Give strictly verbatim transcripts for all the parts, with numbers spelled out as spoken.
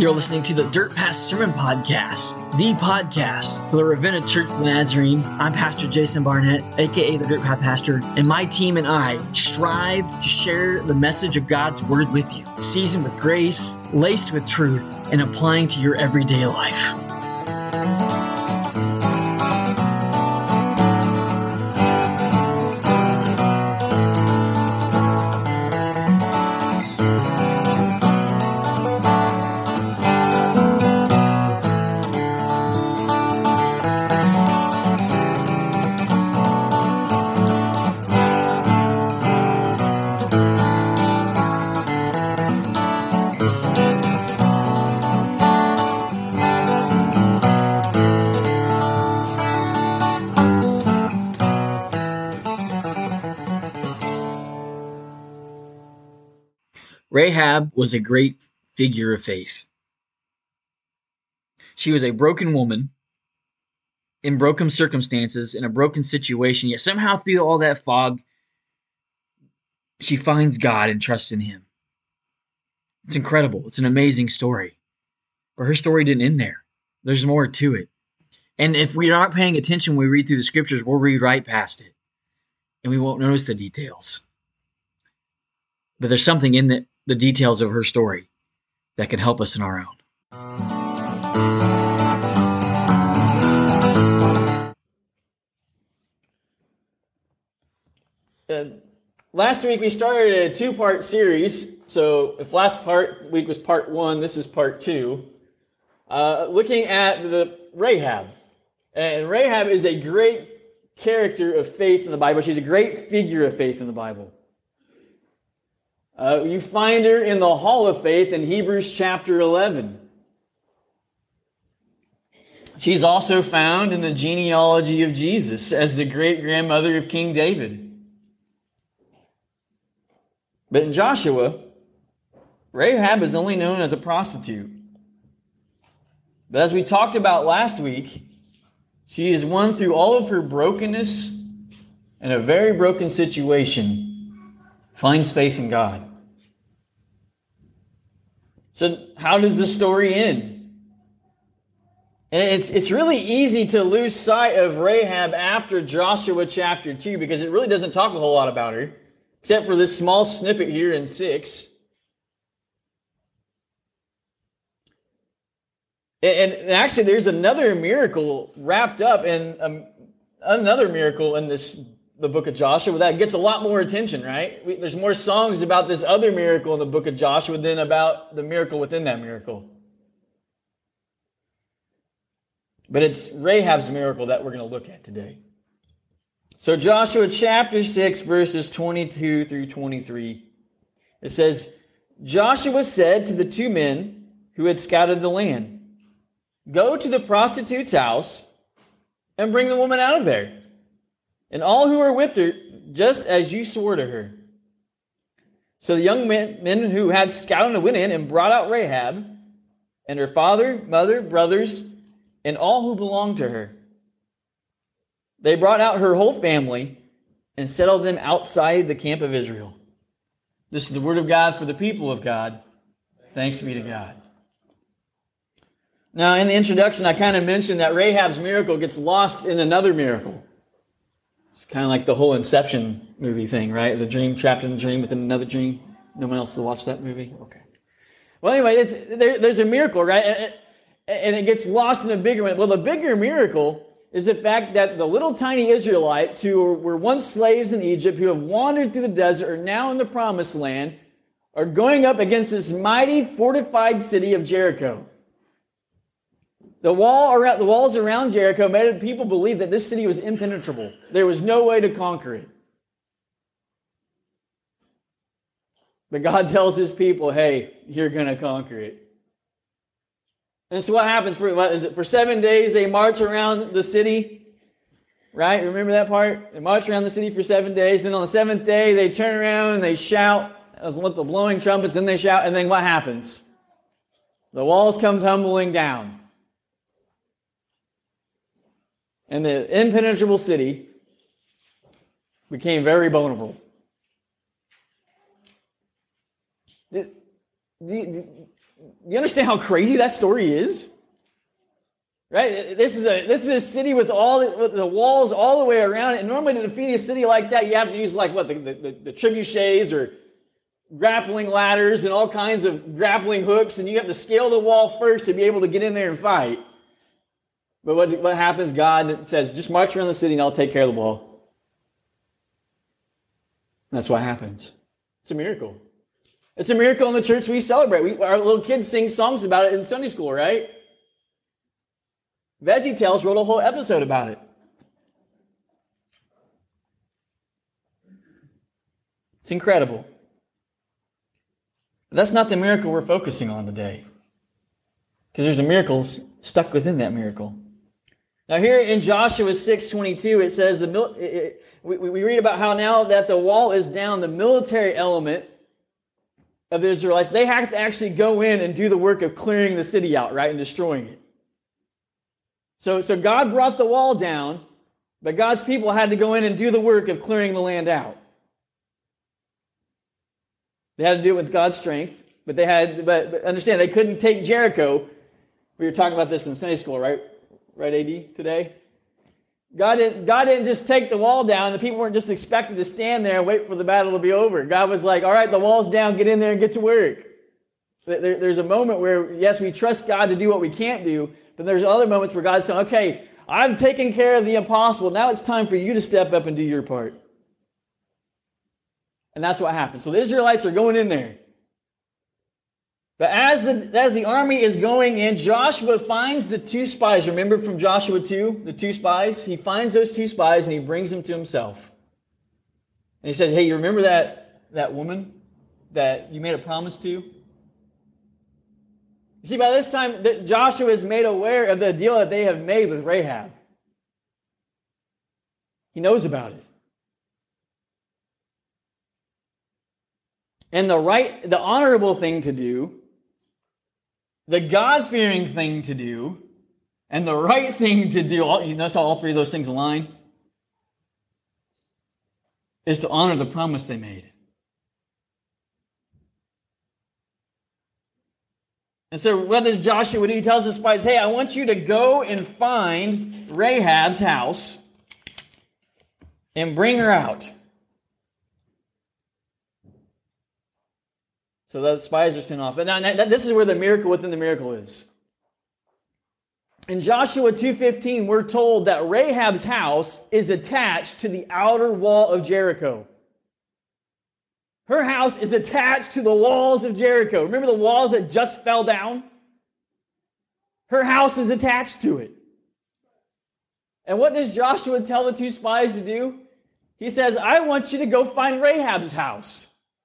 You're listening to the Dirt Pass Sermon Podcast, the podcast for the Ravenna Church of the Nazarene. I'm Pastor Jason Barnett, aka the Dirt Path Pastor, and my team and I strive to share the message of God's Word with you, seasoned with grace, laced with truth, and applying to your everyday life. Rahab was a great figure of faith. She was a broken woman in broken circumstances, in a broken situation, yet somehow through all that fog, she finds God and trusts in Him. It's incredible. It's an amazing story. But her story didn't end there. There's more to it. And if we're not paying attention when we read through the scriptures, we'll read right past it. And we won't notice the details. But there's something in the, the details of her story that can help us in our own. Uh, last week we started a two-part series. So if last part week was part one, this is part two. Uh, looking at the Rahab. And Rahab is a great character of faith in the Bible. She's a great figure of faith in the Bible. Uh, you find her in the Hall of Faith in Hebrews chapter eleven. She's also found in the genealogy of Jesus as the great-grandmother of King David. But in Joshua, Rahab is only known as a prostitute. But as we talked about last week, she is one through all of her brokenness and a very broken situation, finds faith in God. So how does the story end? And it's it's really easy to lose sight of Rahab after Joshua chapter two because it really doesn't talk a whole lot about her, except for this small snippet here in six. And actually, there's another miracle wrapped up in um, another miracle in this the book of Joshua that gets a lot more attention, right? We, there's more songs about this other miracle in the book of Joshua than about the miracle within that miracle. But it's Rahab's miracle that we're going to look at today. So Joshua chapter six, verses twenty-two through twenty-three. It says, Joshua said to the two men who had scouted the land, "Go to the prostitute's house and bring the woman out of there, and all who are with her, just as you swore to her." So the young men, men who had scouted went in and brought out Rahab and her father, mother, brothers, and all who belonged to her. They brought out her whole family and settled them outside the camp of Israel. This is the word of God for the people of God. Thanks be to God. Now, in the introduction, I kind of mentioned that Rahab's miracle gets lost in another miracle. It's kind of like the whole Inception movie thing, right? The dream, trapped in a dream within another dream. No one else has watched that movie? Okay. Well, anyway, it's, there, there's a miracle, right? And it, and it gets lost in a bigger one. Well, the bigger miracle is the fact that the little tiny Israelites who were once slaves in Egypt, who have wandered through the desert, are now in the promised land, are going up against this mighty fortified city of Jericho. The wall around, the walls around Jericho made people believe that this city was impenetrable. There was no way to conquer it. But God tells His people, hey, you're going to conquer it. And so what happens for, what is it, for seven days they march around the city, right? Remember that part? They march around the city for seven days. Then on the seventh day they turn around and they shout, as with the blowing trumpets, and they shout, and then what happens? The walls come tumbling down. And the impenetrable city became very vulnerable. The, the, you understand how crazy that story is? Right? This is a this is a city with all the, with the walls all the way around it. And normally to defeat a city like that, you have to use like what the, the, the trebuchets or grappling ladders and all kinds of grappling hooks, and you have to scale the wall first to be able to get in there and fight. But what, what happens? God says, just march around the city and I'll take care of the wall. And that's what happens. It's a miracle. It's a miracle in the church we celebrate. We, our little kids sing songs about it in Sunday school, right? VeggieTales wrote a whole episode about it. It's incredible. But that's not the miracle we're focusing on today. Because there's a miracle stuck within that miracle. Now here in Joshua six twenty-two, it says, the it, it, we, we read about how now that the wall is down, the military element of the Israelites, they have to actually go in and do the work of clearing the city out, right, and destroying it. So, so God brought the wall down, but God's people had to go in and do the work of clearing the land out. They had to do it with God's strength, but they had, but, but understand, they couldn't take Jericho. We were talking about this in Sunday school, right? Right, A D, today? God didn't, God didn't just take the wall down. The people weren't just expected to stand there and wait for the battle to be over. God was like, all right, the wall's down, get in there and get to work. There, there's a moment where, yes, we trust God to do what we can't do, but there's other moments where God's saying, okay, I've taken care of the impossible. Now it's time for you to step up and do your part. And that's what happens. So the Israelites are going in there. But as the, as the army is going in, Joshua finds the two spies. Remember from Joshua two, the two spies? He finds those two spies and he brings them to himself. And he says, hey, you remember that, that woman that you made a promise to? You see, by this time, Joshua is made aware of the deal that they have made with Rahab. He knows about it. And the right, the honorable thing to do, the God-fearing thing to do, and the right thing to do, all, you notice how all three of those things align? Is to honor the promise they made. And so what does Joshua do? He tells the spies, hey, I want you to go and find Rahab's house and bring her out. So the spies are sent off. And now, this is where the miracle within the miracle is. In Joshua two fifteen, we're told that Rahab's house is attached to the outer wall of Jericho. Her house is attached to the walls of Jericho. Remember the walls that just fell down? Her house is attached to it. And what does Joshua tell the two spies to do? He says, I want you to go find Rahab's house.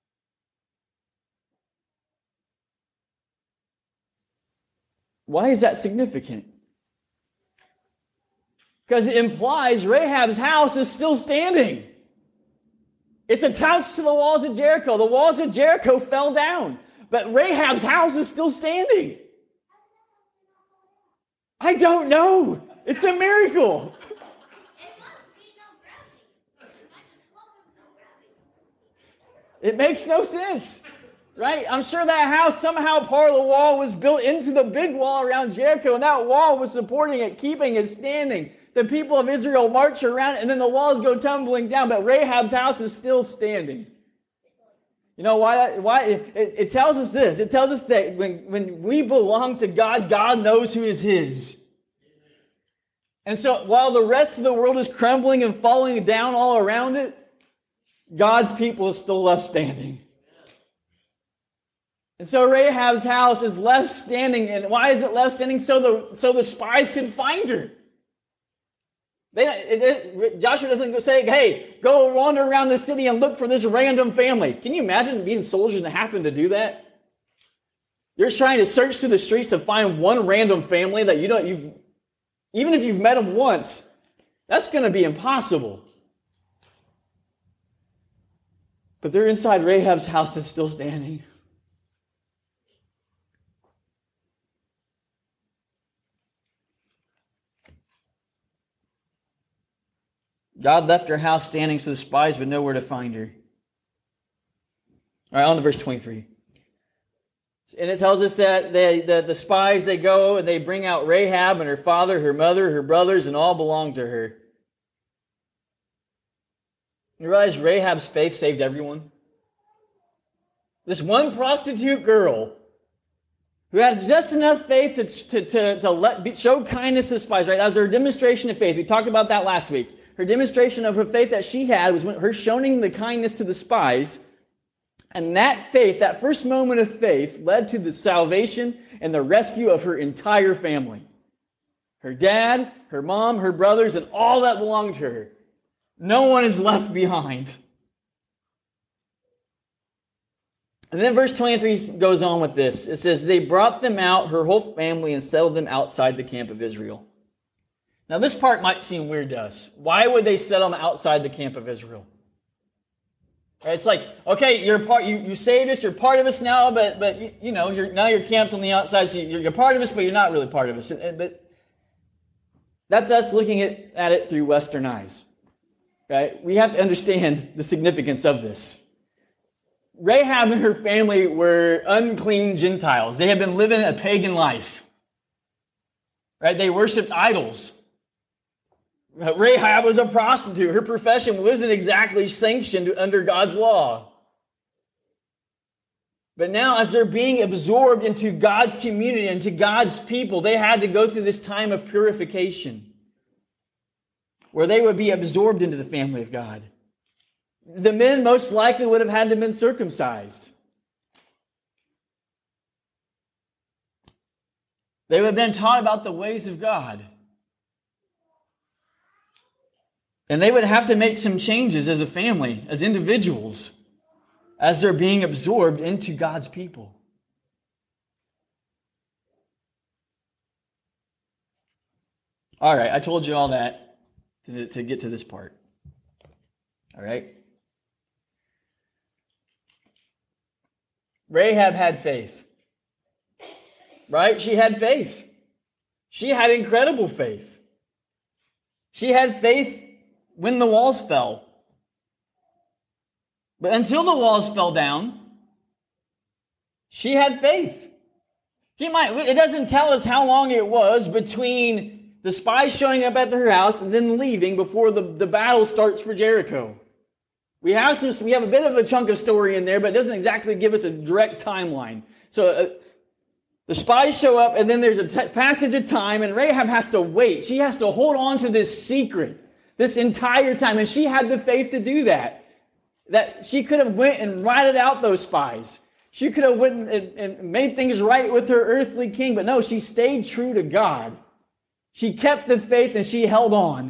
Why is that significant? Because it implies Rahab's house is still standing. It's attached to the walls of Jericho. The walls of Jericho fell down, but Rahab's house is still standing. I don't know. It's a miracle. It makes no sense. Right? I'm sure that house, somehow part of the wall was built into the big wall around Jericho, and that wall was supporting it, keeping it standing. The people of Israel march around, and then the walls go tumbling down, but Rahab's house is still standing. You know why? That, why it, it tells us this. It tells us that when, when we belong to God, God knows who is His. And so while the rest of the world is crumbling and falling down all around it, God's people is still left standing. And so Rahab's house is left standing. And why is it left standing? So the, so the spies could find her. They, it, it, Joshua doesn't go say, hey, go wander around the city and look for this random family. Can you imagine being soldiers and having to do that? You're trying to search through the streets to find one random family that you don't, you even if you've met them once, that's going to be impossible. But they're inside Rahab's house that's still standing. God left her house standing so the spies would know where to find her. All right, on to verse twenty-three. And it tells us that they, the, the spies, they go and they bring out Rahab and her father, her mother, her brothers, and all belong to her. You realize Rahab's faith saved everyone? This one prostitute girl who had just enough faith to, to, to, to let, show kindness to the spies, right? That was her demonstration of faith. We talked about that last week. Her demonstration of her faith that she had was when her showing the kindness to the spies. And that faith, that first moment of faith, led to the salvation and the rescue of her entire family. Her dad, her mom, her brothers, and all that belonged to her. No one is left behind. And then verse twenty-three goes on with this. It says, they brought them out, her whole family, and settled them outside the camp of Israel. Now this part might seem weird to us. Why would they settle them outside the camp of Israel? It's like, okay, you're part. You, you saved us. You're part of us now, but but you, you know, you're now you're camped on the outside. So you're, you're part of us, but you're not really part of us. And, and, but that's us looking at, at it through Western eyes, right? We have to understand the significance of this. Rahab and her family were unclean Gentiles. They had been living a pagan life, right? They worshipped idols. Rahab was a prostitute. Her profession wasn't exactly sanctioned under God's law. But now, as they're being absorbed into God's community, into God's people, they had to go through this time of purification where they would be absorbed into the family of God. The men most likely would have had to have been circumcised. They would have been taught about the ways of God. And they would have to make some changes as a family, as individuals, as they're being absorbed into God's people. All right, I told you all that to, to get to this part. All right? Rahab had faith. Right? She had faith. She had incredible faith. She had faith when the walls fell. But until the walls fell down, she had faith. He might, it doesn't tell us how long it was between the spies showing up at her house and then leaving before the, the battle starts for Jericho. We have some, we have a bit of a chunk of story in there, but it doesn't exactly give us a direct timeline. So uh, the spies show up, and then there's a t- passage of time, and Rahab has to wait. She has to hold on to this secret this entire time, and she had the faith to do that. That she could have went and routed out those spies. She could have went and, and made things right with her earthly king, but no, she stayed true to God. She kept the faith and she held on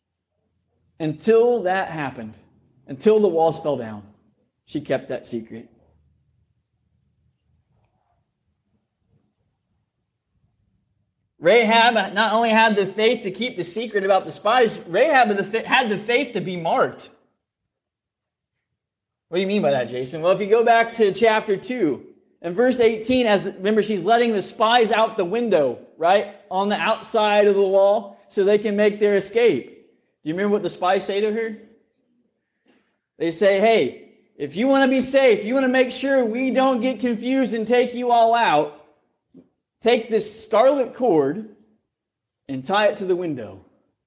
until that happened, until the walls fell down. She kept that secret. Rahab not only had the faith to keep the secret about the spies, Rahab had the faith to be marked. What do you mean by that, Jason? Well, if you go back to chapter two, and verse eighteen, as remember, she's letting the spies out the window, right? On the outside of the wall, so they can make their escape. Do you remember what the spies say to her? They say, hey, if you want to be safe, you want to make sure we don't get confused and take you all out, take this scarlet cord and tie it to the window.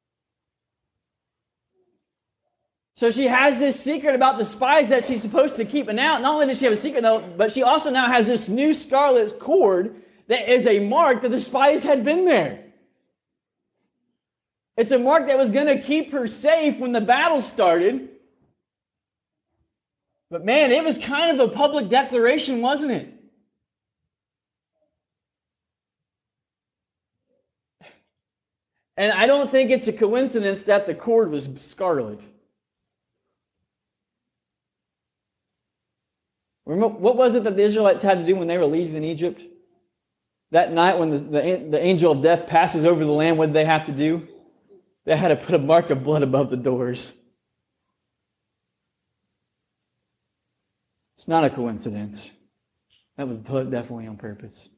So she has this secret about the spies that she's supposed to keep. And now, not only does she have a secret, though, but she also now has this new scarlet cord that is a mark that the spies had been there. It's a mark that was going to keep her safe when the battle started. But man, it was kind of a public declaration, wasn't it? And I don't think it's a coincidence that the cord was scarlet. Remember, what was it that the Israelites had to do when they were leaving Egypt? That night when the, the, the angel of death passes over the land, what did they have to do? They had to put a mark of blood above the doors. It's not a coincidence. That was definitely on purpose.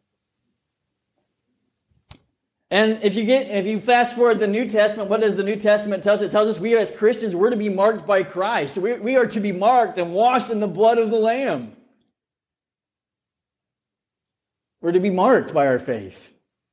And if you get, if you fast forward the New Testament, what does the New Testament tell us? It tells us we as Christians, we're to be marked by Christ. We, we are to be marked and washed in the blood of the Lamb. We're to be marked by our faith.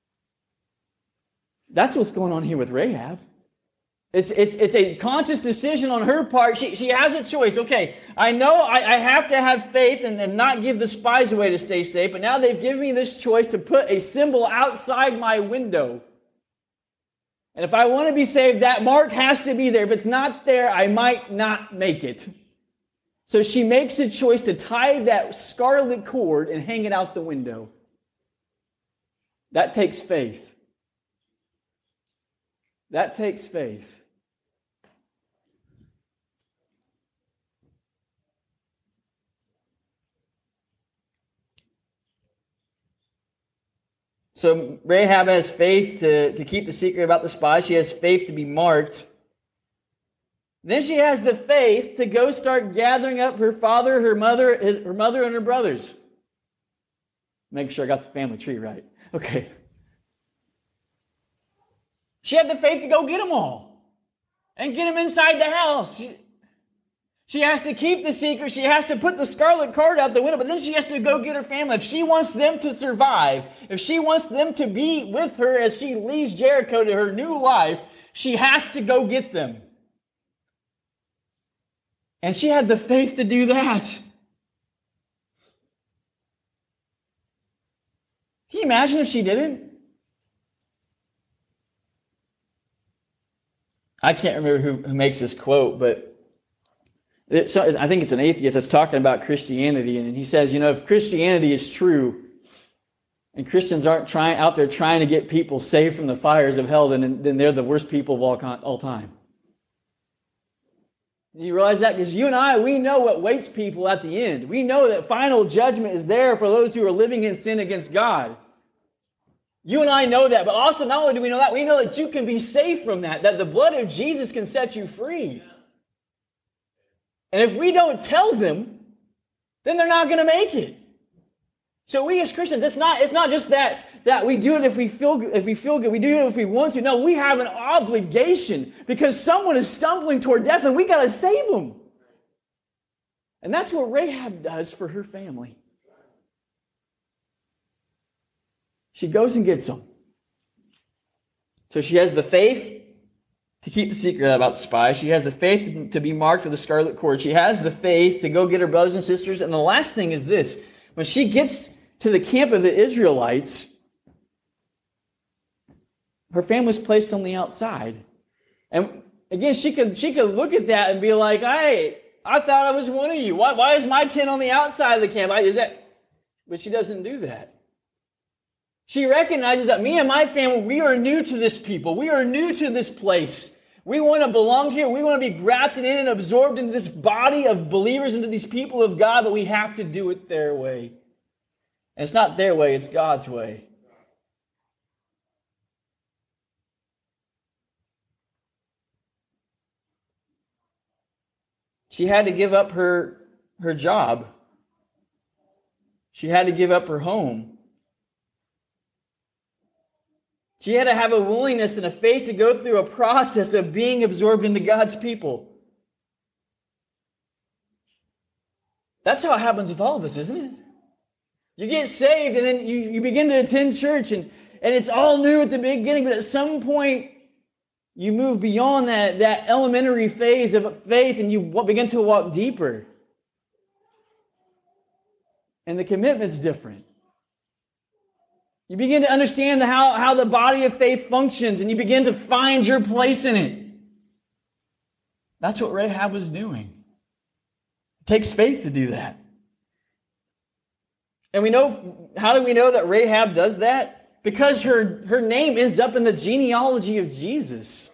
That's what's going on here with Rahab. It's, it's, it's a conscious decision on her part. She, she has a choice. Okay, I know I, I have to have faith and, and not give the spies away to stay safe, but now they've given me this choice to put a symbol outside my window. And if I want to be saved, that mark has to be there. If it's not there, I might not make it. So she makes a choice to tie that scarlet cord and hang it out the window. That takes faith. That takes faith. So Rahab has faith to, to keep the secret about the spies. She has faith to be marked. Then she has the faith to go start gathering up her father, her mother, his, her mother, and her brothers. Make sure I got the family tree right. Okay. She had the faith to go get them all and get them inside the house. She, she has to keep the secret. She has to put the scarlet card out the window, but then she has to go get her family. If she wants them to survive, if she wants them to be with her as she leaves Jericho to her new life, she has to go get them. And she had the faith to do that. Can you imagine if she didn't? I can't remember who, who makes this quote, but it, so I think it's an atheist that's talking about Christianity, and he says, you know, if Christianity is true, and Christians aren't trying out there trying to get people saved from the fires of hell, then, then they're the worst people of all, all time. Do you realize that? Because you and I, we know what waits people at the end. We know that final judgment is there for those who are living in sin against God. You and I know that, but also not only do we know that, we know that you can be saved from that, that the blood of Jesus can set you free. And if we don't tell them, then they're not going to make it. So we as Christians, it's not, it's not just that, that we do it if we feel if we feel good, we do it if we want to. No, we have an obligation because someone is stumbling toward death and we got to save them. And that's what Rahab does for her family. She goes and gets them. So she has the faith to keep the secret about the spies. She has the faith to be marked with the scarlet cord. She has the faith to go get her brothers and sisters. And the last thing is this. When she gets to the camp of the Israelites, her family's placed on the outside. And again, she could, she could look at that and be like, hey, I thought I was one of you. Why, why is my tent on the outside of the camp? Is that? But she doesn't do that. She recognizes that me and my family, we are new to this people. We are new to this place. We want to belong here. We want to be grafted in and absorbed into this body of believers, into these people of God, but we have to do it their way. And it's not their way, it's God's way. She had to give up her, her job. She had to give up her home. She had to have a willingness and a faith to go through a process of being absorbed into God's people. That's how it happens with all of us, isn't it? You get saved and then you, you begin to attend church and, and it's all new at the beginning, but at some point you move beyond that, that elementary phase of faith and you begin to walk deeper. And the commitment's different. You begin to understand how, how the body of faith functions and you begin to find your place in it. That's what Rahab was doing. It takes faith to do that. And we know, how do we know that Rahab does that? Because her, her name ends up in the genealogy of Jesus.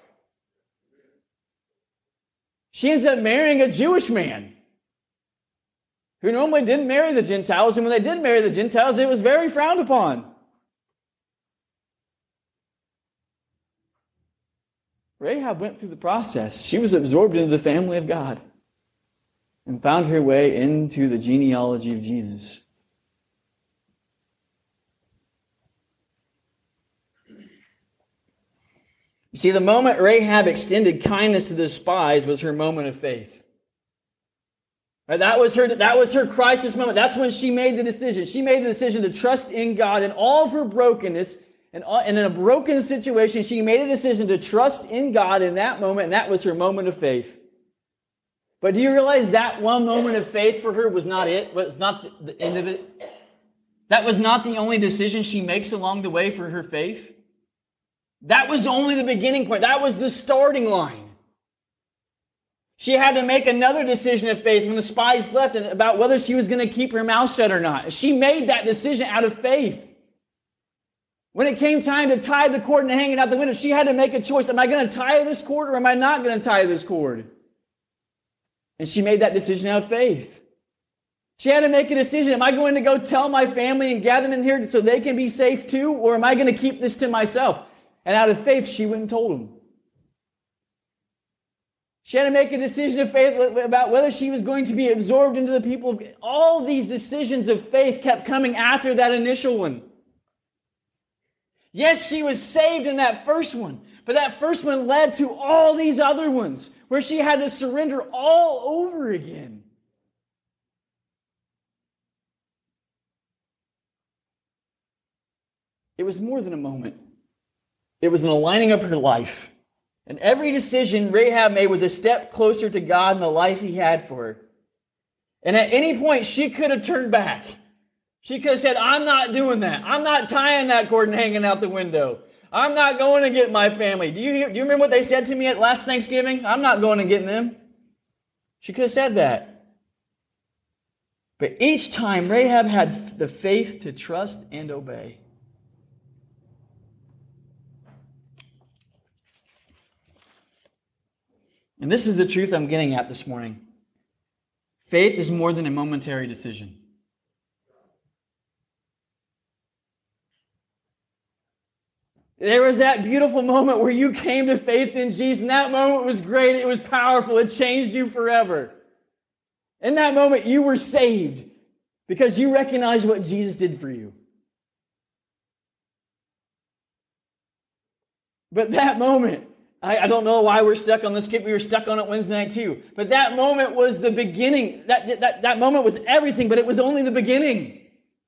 She ends up marrying a Jewish man who normally didn't marry the Gentiles, and when they did marry the Gentiles, it was very frowned upon. Rahab went through the process. She was absorbed into the family of God and found her way into the genealogy of Jesus. You see, the moment Rahab extended kindness to the spies was her moment of faith. Right? That was her, that was her crisis moment. That's when she made the decision. She made the decision to trust in God in all of her brokenness. And, and in a broken situation, she made a decision to trust in God in that moment, and that was her moment of faith. But do you realize that one moment of faith for her was not it? Was not the end of it? That was not the only decision she makes along the way for her faith. That was only the beginning point. That was the starting line. She had to make another decision of faith when the spies left and about whether she was going to keep her mouth shut or not. She made that decision out of faith. When it came time to tie the cord and hang it out the window, she had to make a choice. Am I going to tie this cord or am I not going to tie this cord? And she made that decision out of faith. She had to make a decision. Am I going to go tell my family and gather them in here so they can be safe too? Or am I going to keep this to myself? And out of faith, she went and told them. She had to make a decision of faith about whether she was going to be absorbed into the people. All these decisions of faith kept coming after that initial one. Yes, she was saved in that first one, but that first one led to all these other ones where she had to surrender all over again. It was more than a moment. It was an aligning of her life. And every decision Rahab made was a step closer to God and the life He had for her. And at any point, she could have turned back. She could have said, I'm not doing that. I'm not tying that cord and hanging out the window. I'm not going to get my family. Do you, do you remember what they said to me at last Thanksgiving? I'm not going to get them. She could have said that. But each time, Rahab had the faith to trust and obey. And this is the truth I'm getting at this morning. Faith is more than a momentary decision. There was that beautiful moment where you came to faith in Jesus, and that moment was great. It was powerful. It changed you forever. In that moment, you were saved because you recognized what Jesus did for you. But that moment, I, I don't know why we're stuck on this skip. We were stuck on it Wednesday night too. But that moment was the beginning. That, that, that moment was everything, but it was only the beginning.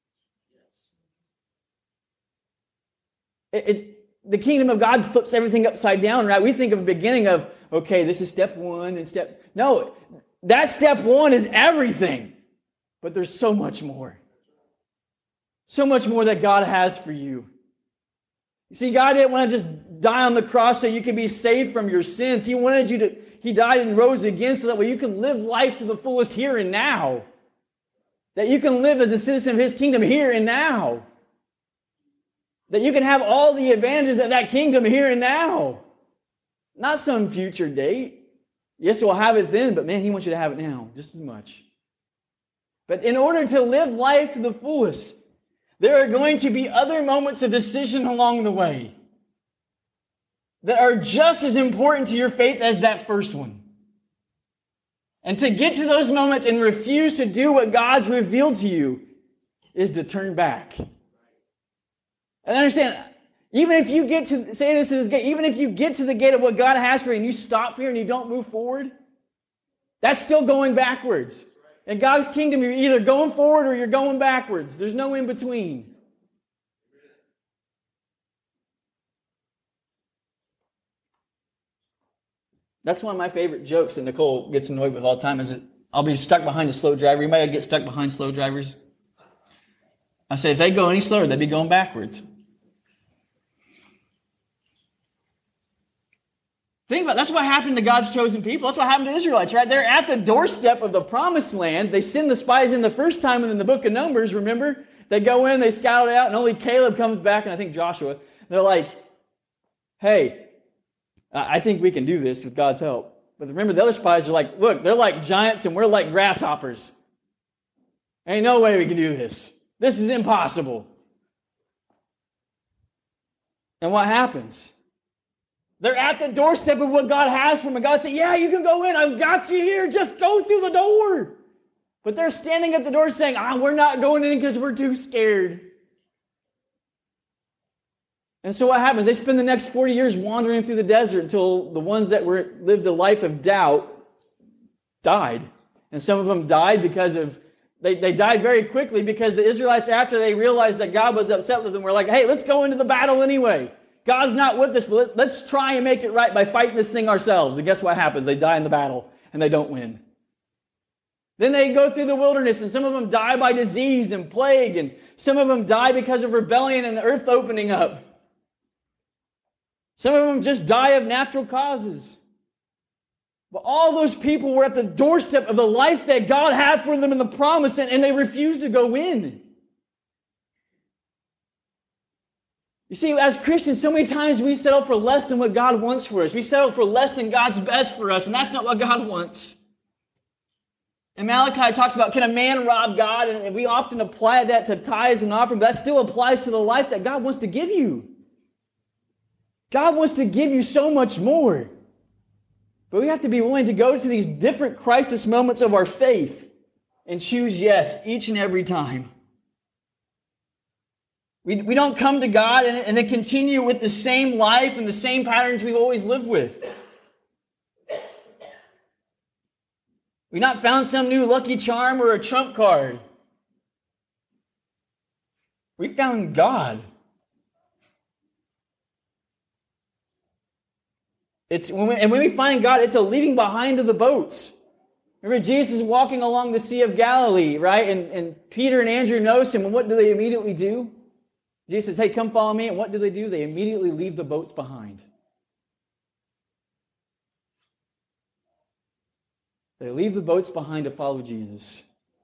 It, it, the kingdom of God flips everything upside down, right? We think of a beginning of, okay, this is step one and step... No, that step one is everything. But there's so much more. So much more that God has for you. You see, God didn't want to just die on the cross so you could be saved from your sins. He wanted you to... He died and rose again so that way you can live life to the fullest here and now. That you can live as a citizen of His kingdom here and now. That you can have all the advantages of that kingdom here and now. Not some future date. Yes, we'll have it then, but man, He wants you to have it now just as much. But in order to live life to the fullest, there are going to be other moments of decision along the way that are just as important to your faith as that first one. And to get to those moments and refuse to do what God's revealed to you is to turn back. And understand, even if you get to, say this is, even if you get to the gate of what God has for you and you stop here and you don't move forward, that's still going backwards. In God's kingdom, you're either going forward or you're going backwards. There's no in between. That's one of my favorite jokes that Nicole gets annoyed with all the time is that I'll be stuck behind a slow driver. Anybody get stuck behind slow drivers? I say, if they go any slower, they'd be going backwards. Think about it. That's what happened to God's chosen people. That's what happened to Israelites, right? They're at the doorstep of the promised land. They send the spies in the first time in the book of Numbers, remember? They go in, they scout it out, and only Caleb comes back, and I think Joshua. They're like, hey, I think we can do this with God's help. But remember, the other spies are like, look, they're like giants and we're like grasshoppers. Ain't no way we can do this. This is impossible. And what happens? They're at the doorstep of what God has for them. And God said, yeah, you can go in. I've got you here. Just go through the door. But they're standing at the door saying, ah, we're not going in because we're too scared. And so what happens? They spend the next forty years wandering through the desert until the ones that were lived a life of doubt died. And some of them died because of, they, they died very quickly because the Israelites, after they realized that God was upset with them, were like, hey, let's go into the battle anyway. God's not with us, but let's try and make it right by fighting this thing ourselves. And guess what happens? They die in the battle and they don't win. Then they go through the wilderness, and some of them die by disease and plague, and some of them die because of rebellion and the earth opening up. Some of them just die of natural causes. But all those people were at the doorstep of the life that God had for them in the promise, and, and they refused to go in. You see, as Christians, so many times we settle for less than what God wants for us. We settle for less than God's best for us, and that's not what God wants. And Malachi talks about, can a man rob God? And we often apply that to tithes and offerings, but that still applies to the life that God wants to give you. God wants to give you so much more. But we have to be willing to go to these different crisis moments of our faith and choose yes each and every time. We, we don't come to God and, and then continue with the same life and the same patterns we've always lived with. We've not found some new lucky charm or a trump card. We found God. It's when we, and when we find God, it's a leaving behind of the boats. Remember, Jesus is walking along the Sea of Galilee, right? And, and Peter and Andrew notice him, and what do they immediately do? Jesus says, hey, come follow me. And what do they do? They immediately leave the boats behind. They leave the boats behind to follow Jesus.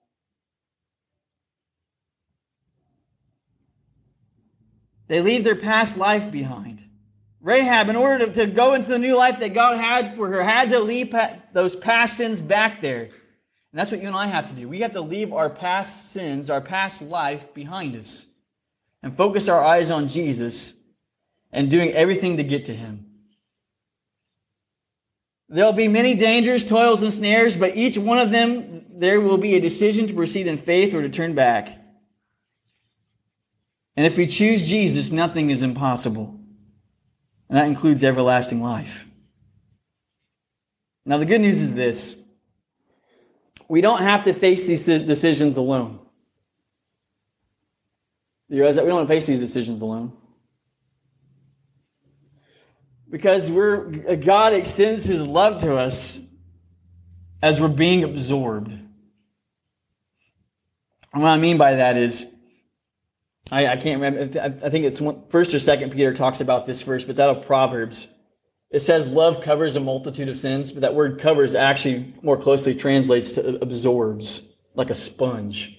They leave their past life behind. Rahab, in order to, to go into the new life that God had for her, had to leave pa- those past sins back there. And that's what you and I have to do. We have to leave our past sins, our past life behind us, and focus our eyes on Jesus and doing everything to get to Him. There'll be many dangers, toils, and snares, but each one of them, there will be a decision to proceed in faith or to turn back. And if we choose Jesus, nothing is impossible. And that includes everlasting life. Now, the good news is this. We don't have to face these decisions alone. You realize that we don't have to face these decisions alone? Because we're God extends His love to us as we're being absorbed. And what I mean by that is, I, I can't remember, I, I think it's one, first or second Peter talks about this verse, but it's out of Proverbs. It says love covers a multitude of sins, but that word covers actually more closely translates to absorbs, like a sponge.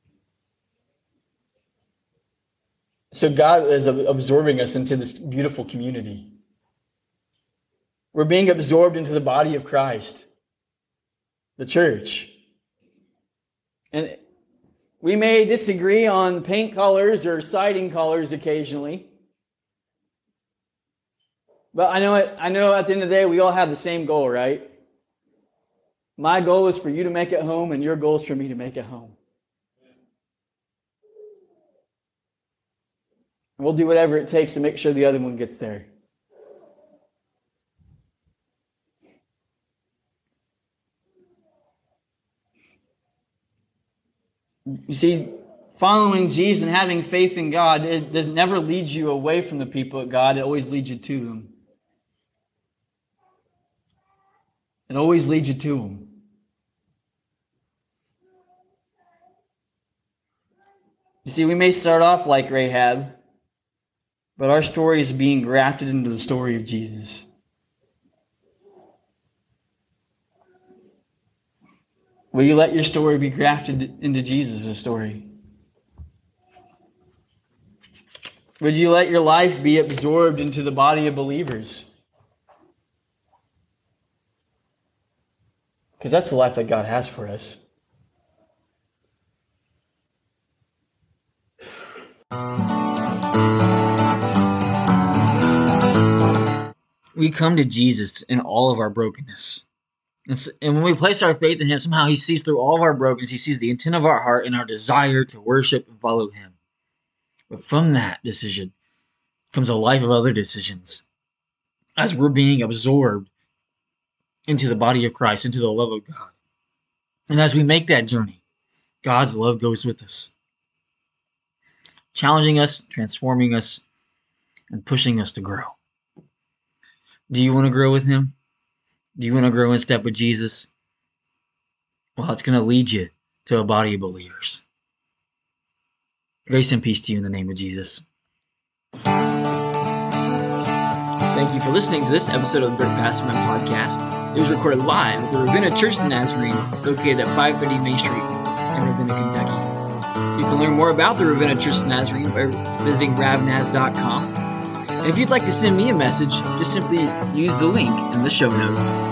So God is absorbing us into this beautiful community. We're being absorbed into the body of Christ, the church. And we may disagree on paint colors or siding colors occasionally. But I know it, I know at the end of the day, we all have the same goal, right? My goal is for you to make it home, and your goal is for me to make it home. And we'll do whatever it takes to make sure the other one gets there. You see, following Jesus and having faith in God, it does never lead you away from the people of God. It always leads you to them. It always leads you to them. You see, we may start off like Rahab, but our story is being grafted into the story of Jesus. Will you let your story be grafted into Jesus' story? Would you let your life be absorbed into the body of believers? Because that's the life that God has for us. We come to Jesus in all of our brokenness. And when we place our faith in Him, somehow He sees through all of our brokenness. He sees the intent of our heart and our desire to worship and follow Him. But from that decision comes a life of other decisions. As we're being absorbed into the body of Christ, into the love of God. And as we make that journey, God's love goes with us, challenging us, transforming us, and pushing us to grow. Do you want to grow with Him? Do you want to grow in step with Jesus? Well, it's going to lead you to a body of believers. Grace and peace to you in the name of Jesus. Thank you for listening to this episode of the Bert Pastorman Podcast. It was recorded live at the Ravenna Church of the Nazarene, located at five thirty Main Street in Ravenna, Kentucky. You can learn more about the Ravenna Church of the Nazarene by visiting ravnaz dot com. And if you'd like to send me a message, just simply use the link in the show notes.